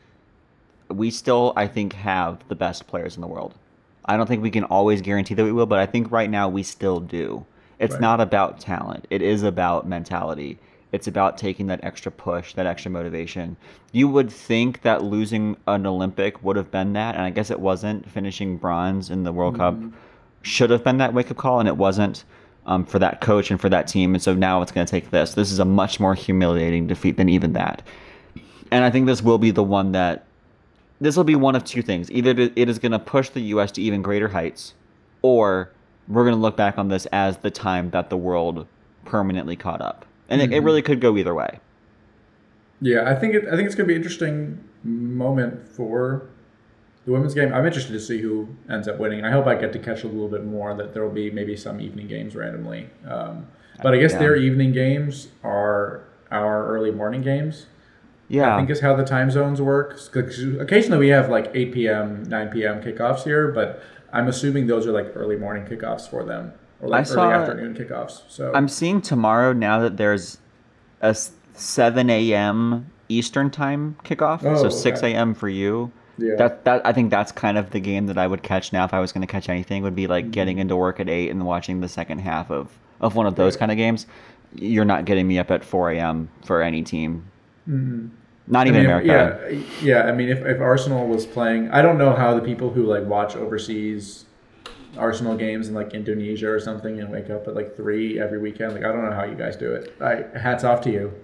Speaker 1: we still I think have the best players in the world. I don't think we can always guarantee that we will, but I think right now we still do. It's
Speaker 2: Right.
Speaker 1: not about talent. It is about mentality. It's about taking that extra push, that extra motivation. You would think that losing an Olympic would have been that, and I guess it wasn't. Finishing bronze in the World Cup should have been that wake-up call, and it wasn't for that coach and for that team. And so now it's going to take this. This is a much more humiliating defeat than even that. And I think this will be the one that this will be one of two things. Either it is going to push the U.S. to even greater heights, or we're going to look back on this as the time that the world permanently caught up. And it really could go either way.
Speaker 2: Yeah, I think it's going to be an interesting moment for the women's game. I'm interested to see who ends up winning. And I hope I get to catch a little bit more, that there will be maybe some evening games randomly. But I guess their evening games are our early morning games.
Speaker 1: Yeah.
Speaker 2: I think is how the time zones work. 'Cause occasionally we have like 8 p.m., 9 p.m. kickoffs here, but I'm assuming those are like early morning kickoffs for them, or like early afternoon kickoffs. So
Speaker 1: I'm seeing tomorrow now that there's a 7 a.m. Eastern time kickoff, so 6 a.m. for you.
Speaker 2: Yeah.
Speaker 1: That I think that's kind of the game that I would catch now if I was going to catch anything. Would be like getting into work at 8 and watching the second half of one of those kind of games. You're not getting me up at 4 a.m. for any team. Not even America.
Speaker 2: Yeah. I mean, if Arsenal was playing, I don't know how the people who like watch overseas Arsenal games in like Indonesia or something and wake up at like 3 every weekend. Like, I don't know how you guys do it. Hats off to you.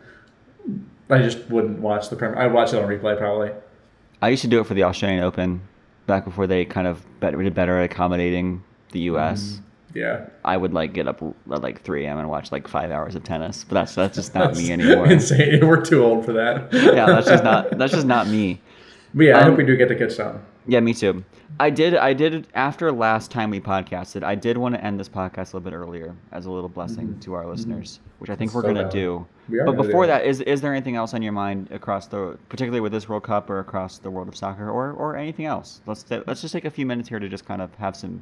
Speaker 2: I just wouldn't watch the Premier. I'd watch it on replay probably.
Speaker 1: I used to do it for the Australian Open back before they kind of did better at accommodating the U.S.
Speaker 2: Yeah.
Speaker 1: I would like get up at like 3 a.m. and watch like 5 hours of tennis, but that's just not me anymore.
Speaker 2: Insane. We're too old for that.
Speaker 1: Yeah, that's just not me.
Speaker 2: But yeah, I hope we do get to catch some.
Speaker 1: Yeah, me too. I did after last time we podcasted, I did want to end this podcast a little bit earlier as a little blessing to our listeners, which I think we're going to do. But before that, is there anything else on your mind across particularly with this World Cup or across the world of soccer or anything else? Let's just take a few minutes here to just kind of have some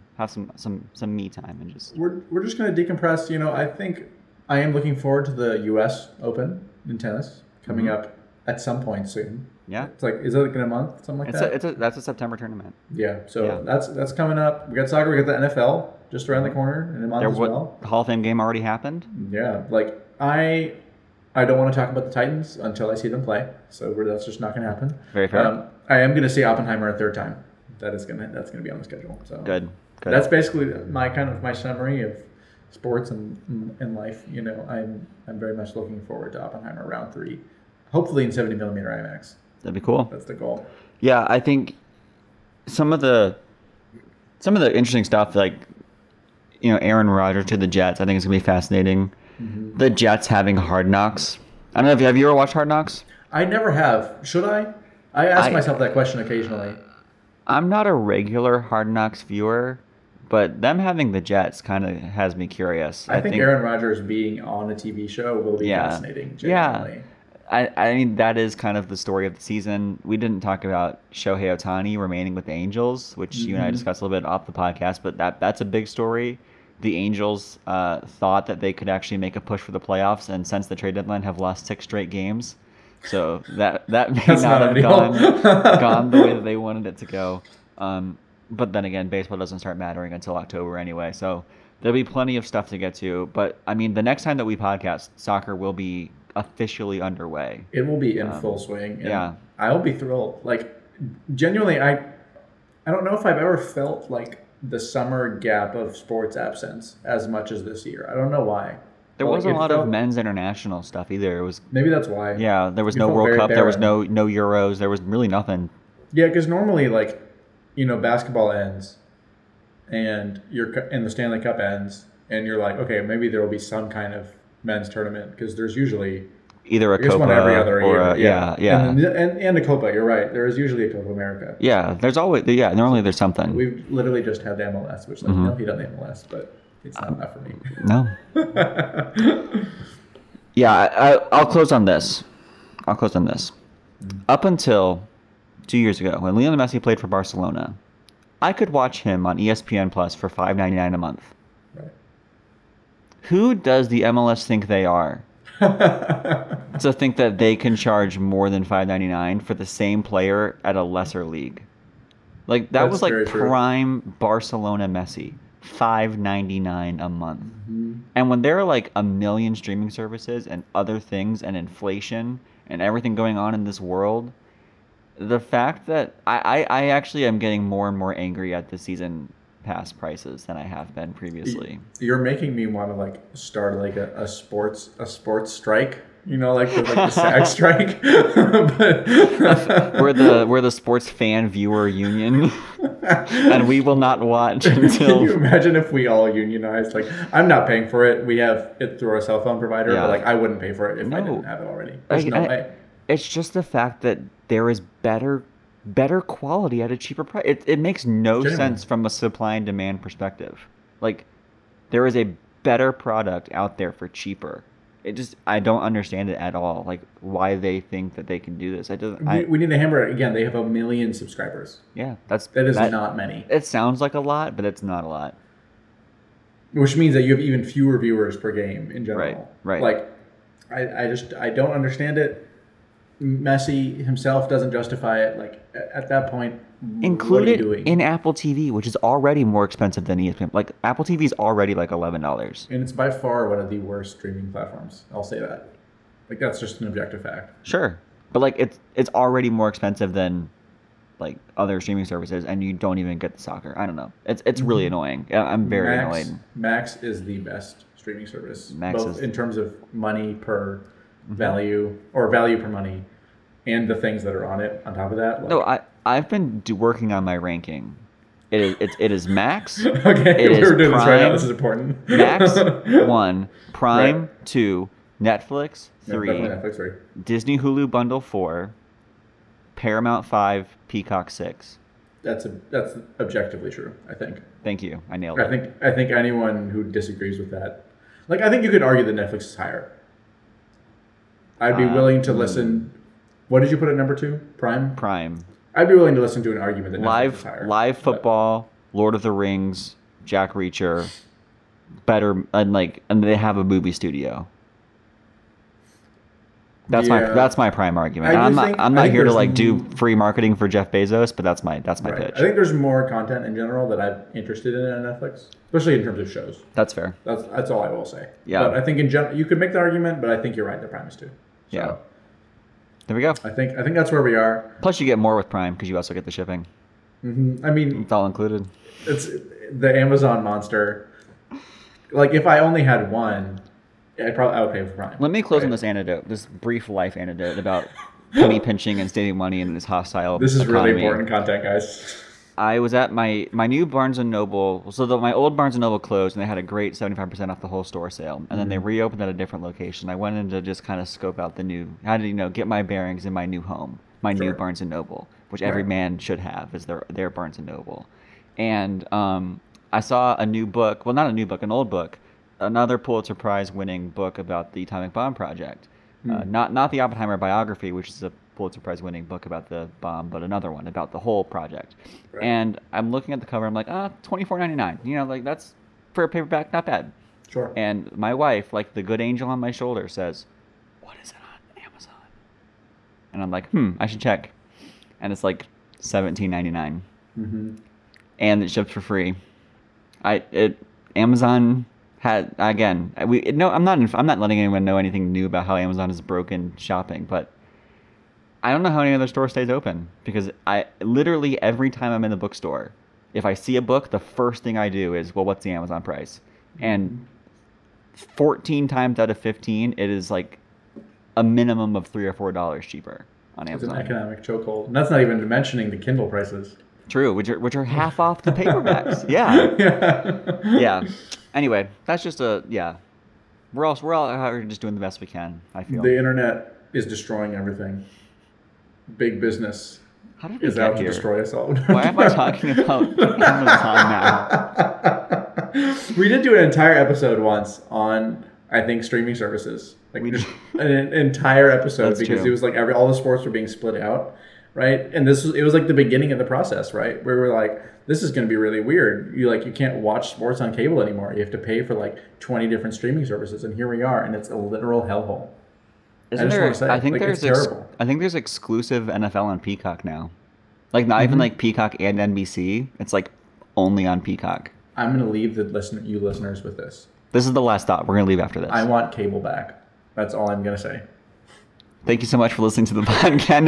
Speaker 1: me time and just
Speaker 2: We're just going to decompress, I think I am looking forward to the US Open in tennis coming up at some point soon.
Speaker 1: Yeah.
Speaker 2: It's like, is it like in a month? Something like that?
Speaker 1: That's a September tournament.
Speaker 2: Yeah. So that's coming up. We got soccer. We got the NFL just around the corner in a month as well.
Speaker 1: The Hall of Fame game already happened.
Speaker 2: Yeah. Like I don't want to talk about the Titans until I see them play. So that's just not going to happen.
Speaker 1: Very fair.
Speaker 2: I am going to see Oppenheimer a third time. That's going to be on the schedule. So
Speaker 1: good.
Speaker 2: That's basically my summary of sports and life. I'm very much looking forward to Oppenheimer round 3. Hopefully in 70mm IMAX.
Speaker 1: That'd be cool.
Speaker 2: That's the goal.
Speaker 1: Yeah, I think some of the interesting stuff, like Aaron Rodgers to the Jets, I think it's gonna be fascinating. Mm-hmm. The Jets having Hard Knocks. I don't know if have you ever watched Hard Knocks?
Speaker 2: I never have. Should I? I ask myself that question occasionally.
Speaker 1: I'm not a regular Hard Knocks viewer, but them having the Jets kind of has me curious.
Speaker 2: I think Aaron Rodgers being on a TV show will be fascinating. Genuinely.
Speaker 1: Yeah. I mean, that is kind of the story of the season. We didn't talk about Shohei Ohtani remaining with the Angels, which you and I discussed a little bit off the podcast, but that's a big story. The Angels thought that they could actually make a push for the playoffs, and since the trade deadline have lost 6 straight games. So that may not have gone the way that they wanted it to go. But then again, baseball doesn't start mattering until October anyway, so there'll be plenty of stuff to get to. But, I mean, the next time that we podcast, soccer will be officially underway.
Speaker 2: It will be in full swing.
Speaker 1: Yeah.
Speaker 2: I'll be thrilled. Like, genuinely, I don't know if I've ever felt like the summer gap of sports absence as much as this year. I don't know why.
Speaker 1: There wasn't a lot of men's international stuff either. It was
Speaker 2: maybe that's why.
Speaker 1: Yeah, there was no World Cup. There was no Euros. There was really nothing.
Speaker 2: Yeah, because normally, like, basketball ends, and the Stanley Cup ends, and you're like, okay, maybe there will be some kind of men's tournament because there's usually
Speaker 1: either a Copa
Speaker 2: one every other
Speaker 1: or
Speaker 2: year.
Speaker 1: Yeah.
Speaker 2: And a Copa. You're right. There is usually a Copa America.
Speaker 1: Yeah, there's always normally there's something.
Speaker 2: We've literally just had the MLS, which no heat on the MLS, but it's not enough for me.
Speaker 1: No. Yeah, I'll close on this. Up until 2 years ago, when Lionel Messi played for Barcelona, I could watch him on ESPN Plus for $5.99 a month.
Speaker 2: Right.
Speaker 1: Who does the MLS think they are to think that they can charge more than $5.99 for the same player at a lesser league? Like that was like prime Barcelona Messi, $5.99 a month. Mm-hmm. And when there are like a million streaming services and other things and inflation and everything going on in this world, the fact that I actually am getting more and more angry at the season pass prices than I have been previously.
Speaker 2: You're making me want to like start like a sports strike, like the SAG strike.
Speaker 1: we're the sports fan viewer union, and we will not watch until.
Speaker 2: Can you imagine if we all unionized? Like, I'm not paying for it. We have it through our cell phone provider, but like I wouldn't pay for it if I didn't have it already. There's no way.
Speaker 1: It's just the fact that there is better quality at a cheaper price. It makes no sense from a supply and demand perspective. Like, there is a better product out there for cheaper. I don't understand it at all. Like, why they think that they can do this.
Speaker 2: We need to hammer it again. They have 1 million subscribers.
Speaker 1: Yeah,
Speaker 2: that is not many.
Speaker 1: It sounds like a lot, but it's not a lot.
Speaker 2: Which means that you have even fewer viewers per game in general.
Speaker 1: Right.
Speaker 2: Like, I don't understand it. Messi himself doesn't justify it. Like, at that point,
Speaker 1: include
Speaker 2: what are you
Speaker 1: it
Speaker 2: doing?
Speaker 1: In Apple TV, which is already more expensive than ESPN. Like, Apple TV is already like $11.
Speaker 2: And it's by far one of the worst streaming platforms. I'll say that. Like, that's just an objective fact.
Speaker 1: Sure, but like it's already more expensive than like other streaming services, and you don't even get the soccer. I don't know. It's really annoying. I'm very annoyed.
Speaker 2: Max is the best streaming service,
Speaker 1: both
Speaker 2: in terms of money per value or value per money, and the things that are on it. On top of that,
Speaker 1: no, I've been working on my ranking. It is Max.
Speaker 2: Okay, we're doing this right now. This is important.
Speaker 1: Max 1, Prime 2, Netflix 3,
Speaker 2: Netflix 3,
Speaker 1: Disney Hulu bundle 4, Paramount 5, Peacock 6.
Speaker 2: That's objectively true, I think.
Speaker 1: Thank you. I nailed it.
Speaker 2: I think anyone who disagrees with that, like, I think you could argue that Netflix is higher. I'd be willing to listen. What did you put at number 2? Prime?
Speaker 1: Prime.
Speaker 2: I'd be willing to listen to an argument that Netflix is higher.
Speaker 1: Live football, Lord of the Rings, Jack Reacher, better, and they have a movie studio. That's my prime argument. I'm not here to do free marketing for Jeff Bezos, but that's my pitch.
Speaker 2: I think there's more content in general that I'm interested in on Netflix, especially in terms of shows.
Speaker 1: That's fair.
Speaker 2: That's all I will say.
Speaker 1: Yeah.
Speaker 2: But I think in general you could make the argument, but I think you're right. The Prime is too. So
Speaker 1: yeah. There we go.
Speaker 2: I think that's where we are.
Speaker 1: Plus, you get more with Prime because you also get the shipping.
Speaker 2: Mm-hmm. I mean,
Speaker 1: it's all included.
Speaker 2: It's the Amazon monster. Like, if I only had one, I would pay for Prime.
Speaker 1: Let me close on this anecdote, this brief life anecdote about penny pinching and saving money in this hostile
Speaker 2: This is
Speaker 1: economy.
Speaker 2: really important content, guys.
Speaker 1: I was at my new Barnes & Noble. So my old Barnes & Noble closed, and they had a great 75% off the whole store sale. And then they reopened at a different location. I went in to just kind of scope out how to get my bearings in my new home, my new Barnes & Noble, which every man should have is their Barnes & Noble. And I saw a new book, well, not a new book, an old book, another Pulitzer Prize winning book about the atomic bomb project. Not the Oppenheimer biography, which is a Pulitzer Prize winning book about the bomb, but another one about the whole project. Right. And I'm looking at the cover, I'm like, $24.99. That's for a paperback, not bad.
Speaker 2: Sure.
Speaker 1: And my wife, like the good angel on my shoulder, says, "What is it on Amazon?" And I'm like, I should check. And it's like $17.99.
Speaker 2: Mm-hmm.
Speaker 1: And it ships for free. Amazon had, again, I'm not letting anyone know anything new about how Amazon is broken shopping, but I don't know how any other store stays open, because I literally every time I'm in the bookstore, if I see a book, the first thing I do is, well, what's the Amazon price? And 14 times out of 15, it is like a minimum of $3 or $4 cheaper on Amazon.
Speaker 2: It's an economic chokehold, and that's not even mentioning the Kindle prices.
Speaker 1: True, which are half off the paperbacks. Yeah. Anyway, that's just we're all out here just doing the best we can, I feel.
Speaker 2: The internet is destroying everything. Big business is out to destroy us all.
Speaker 1: Why am I talking about Amazon now?
Speaker 2: We did do an entire episode once on, I think, streaming services. An entire episode. That's because true. It was like all the sports were being split out, right? And it was like the beginning of the process, right? Where we're like, this is going to be really weird. You can't watch sports on cable anymore. You have to pay for 20 different streaming services, and here we are, and it's a literal hellhole.
Speaker 1: I think there's exclusive NFL on Peacock now. Not even Peacock and NBC. It's only on Peacock.
Speaker 2: I'm going to leave you listeners with this.
Speaker 1: This is the last thought. We're going to leave after this.
Speaker 2: I want cable back. That's all I'm going to say.
Speaker 1: Thank you so much for listening to the podcast.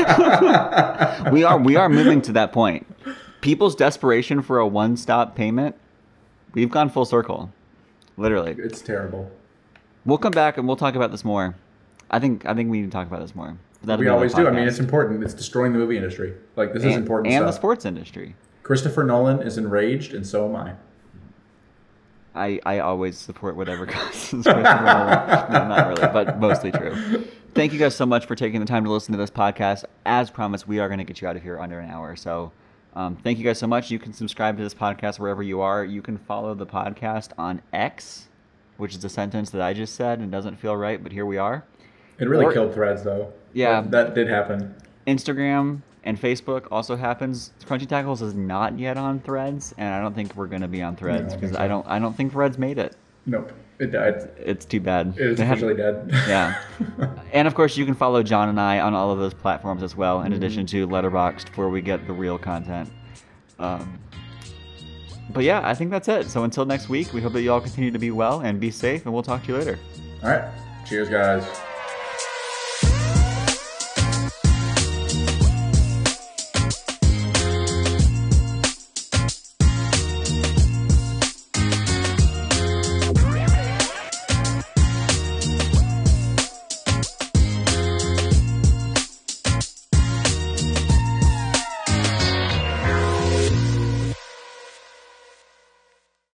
Speaker 1: We are moving to that point. People's desperation for a one-stop payment, we've gone full circle. Literally.
Speaker 2: It's terrible.
Speaker 1: We'll come back and we'll talk about this more. I think we need to talk about this more.
Speaker 2: We always do. I mean, it's important. It's destroying the movie industry. This is important
Speaker 1: and
Speaker 2: stuff.
Speaker 1: The sports industry.
Speaker 2: Christopher Nolan is enraged, and so am I.
Speaker 1: I always support whatever causes Christopher Nolan. No, not really, but mostly true. Thank you guys so much for taking the time to listen to this podcast. As promised, we are going to get you out of here under an hour. So thank you guys so much. You can subscribe to this podcast wherever you are. You can follow the podcast on X, which is a sentence that I just said and doesn't feel right, but here we are.
Speaker 2: It really killed Threads, though.
Speaker 1: Yeah.
Speaker 2: That did happen.
Speaker 1: Instagram and Facebook also happens. Crunchy Tackles is not yet on Threads, and I don't think we're going to be on Threads because I don't think Threads made it.
Speaker 2: Nope. It died.
Speaker 1: It's too bad.
Speaker 2: It is officially dead.
Speaker 1: Yeah. And, of course, you can follow John and I on all of those platforms as well, in addition to Letterboxd, where we get the real content. But, yeah, I think that's it. So until next week, we hope that you all continue to be well and be safe, and we'll talk to you later.
Speaker 2: All right. Cheers, guys.